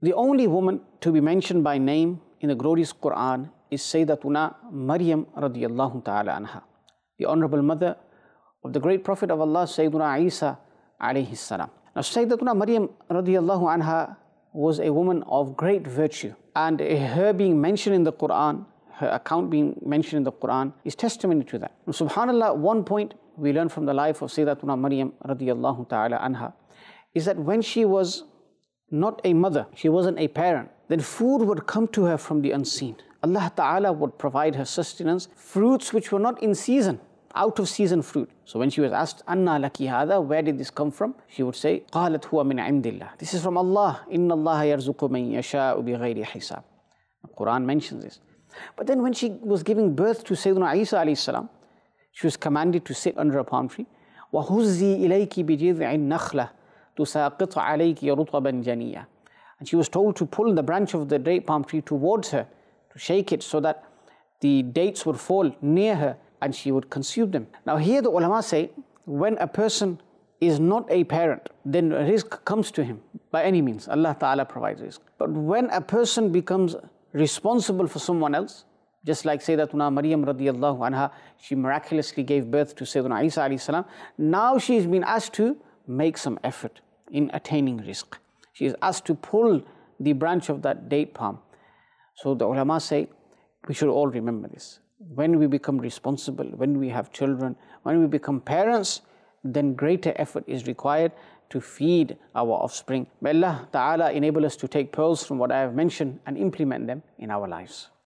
The only woman to be mentioned by name in the glorious Quran is Sayyidatuna Maryam radiyallahu ta'ala anha, the honorable mother of the great Prophet of Allah, Sayyiduna Isa alayhi salam. Now, Sayyidatuna Maryam radiyallahu anha was a woman of great virtue, and her being mentioned in the Quran, her account being mentioned in the Quran, is testimony to that. And subhanAllah, one point we learn from the life of Sayyidatuna Maryam radiyallahu ta'ala anha is that when she was not a mother, she wasn't a parent, then food would come to her from the unseen. Allah Ta'ala would provide her sustenance, fruits which were not in season, out of season fruit. So when she was asked, Anna laki hada, where did this come from? She would say, Qalat huwa min indillah. This is from Allah. Inna Allah yarzuqu man yasha'u bighayri hisab. The Quran mentions this. But then when she was giving birth to Sayyidina Isa alayhi salam, she was commanded to sit under a palm tree. وَهُزِّي إِلَيْكِ بِجِذْعِ النَّخْلَةِ تُسَاقِطْ عَلَيْكِ رُطَبًا جَنِيًّا. And she was told to pull the branch of the date palm tree towards her, to shake it so that the dates would fall near her and she would consume them. Now here the ulama say, when a person is not a parent, then rizq comes to him by any means. Allah Ta'ala provides rizq. But when a person becomes responsible for someone else, just like Sayyidatuna Maryam radiyallahu anha, she miraculously gave birth to Sayyidina Isa alayhi salam. Now she is being asked to make some effort in attaining rizq. She is asked to pull the branch of that date palm. So the ulama say, we should all remember this. When we become responsible, when we have children, when we become parents, then greater effort is required to feed our offspring. May Allah Ta'ala enable us to take pearls from what I have mentioned and implement them in our lives.